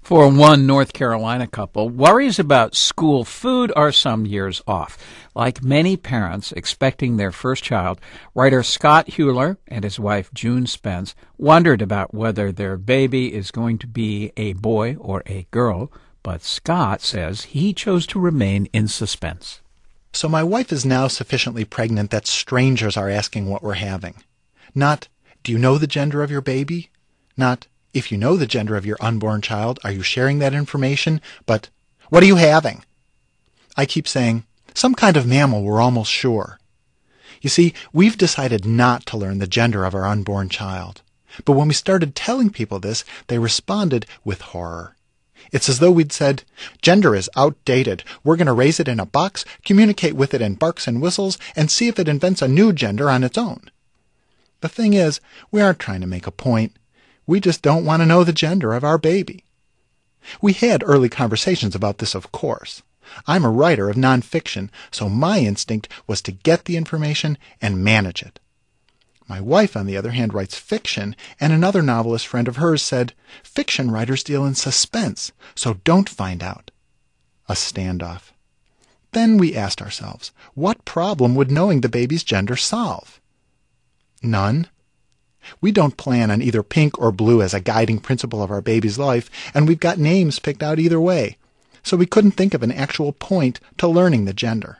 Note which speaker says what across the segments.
Speaker 1: For one North Carolina couple, worries about school food are some years off. Like many parents expecting their first child, writer Scott Huler and his wife June Spence wondered about whether their baby is going to be a boy or a girl, but Scott says he chose to remain in suspense.
Speaker 2: So my wife is now sufficiently pregnant that strangers are asking what we're having. Not, do you know the gender of your baby? Not, if you know the gender of your unborn child, are you sharing that information? But, what are you having? I keep saying, some kind of mammal, we're almost sure. You see, we've decided not to learn the gender of our unborn child. But when we started telling people this, they responded with horror. It's as though we'd said, gender is outdated. We're going to raise it in a box, communicate with it in barks and whistles, and see if it invents a new gender on its own. The thing is, we aren't trying to make a point. We just don't want to know the gender of our baby. We had early conversations about this, of course. I'm a writer of nonfiction, so my instinct was to get the information and manage it. My wife, on the other hand, writes fiction, and another novelist friend of hers said, fiction writers deal in suspense, so don't find out. A standoff. Then we asked ourselves, what problem would knowing the baby's gender solve? None. We don't plan on either pink or blue as a guiding principle of our baby's life, and we've got names picked out either way, so we couldn't think of an actual point to learning the gender.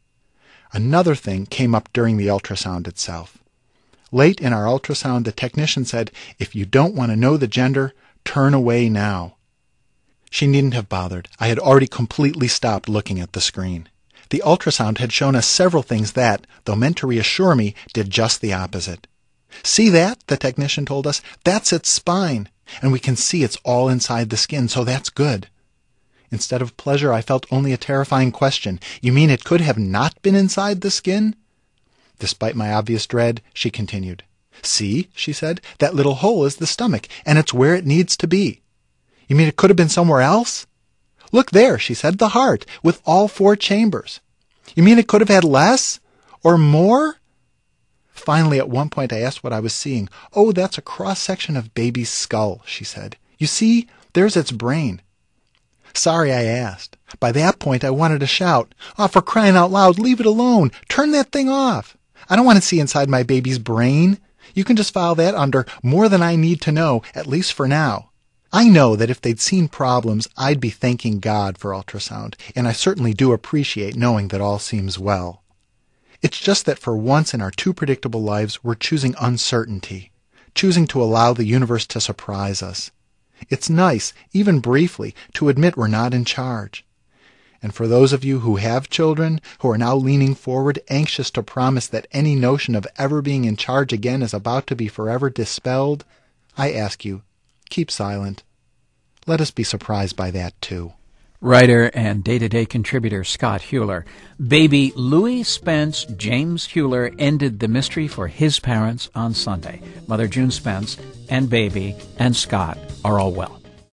Speaker 2: Another thing came up during the ultrasound itself. Late in our ultrasound, the technician said, if you don't want to know the gender, turn away now. She needn't have bothered. I had already completely stopped looking at the screen. The ultrasound had shown us several things that, though meant to reassure me, did just the opposite. See that? The technician told us. That's its spine. And we can see it's all inside the skin, so that's good. Instead of pleasure, I felt only a terrifying question. You mean it could have not been inside the skin? Despite my obvious dread, she continued. See, she said, that little hole is the stomach, and it's where it needs to be. You mean it could have been somewhere else? Look there, she said, the heart, with all 4 chambers. You mean it could have had less? Or more? Finally, at one point, I asked what I was seeing. Oh, that's a cross-section of baby's skull, she said. You see, there's its brain. Sorry I asked. By that point, I wanted to shout, oh, for crying out loud, leave it alone. Turn that thing off. I don't want to see inside my baby's brain. You can just file that under more than I need to know, at least for now. I know that if they'd seen problems, I'd be thanking God for ultrasound, and I certainly do appreciate knowing that all seems well. It's just that for once in our too predictable lives, we're choosing uncertainty, choosing to allow the universe to surprise us. It's nice, even briefly, to admit we're not in charge. And for those of you who have children, who are now leaning forward, anxious to promise that any notion of ever being in charge again is about to be forever dispelled, I ask you, keep silent. Let us be surprised by that, too.
Speaker 1: Writer and day-to-day contributor Scott Huler. Baby Louis Spence James Huler ended the mystery for his parents on Sunday. Mother June Spence and baby and Scott are all well.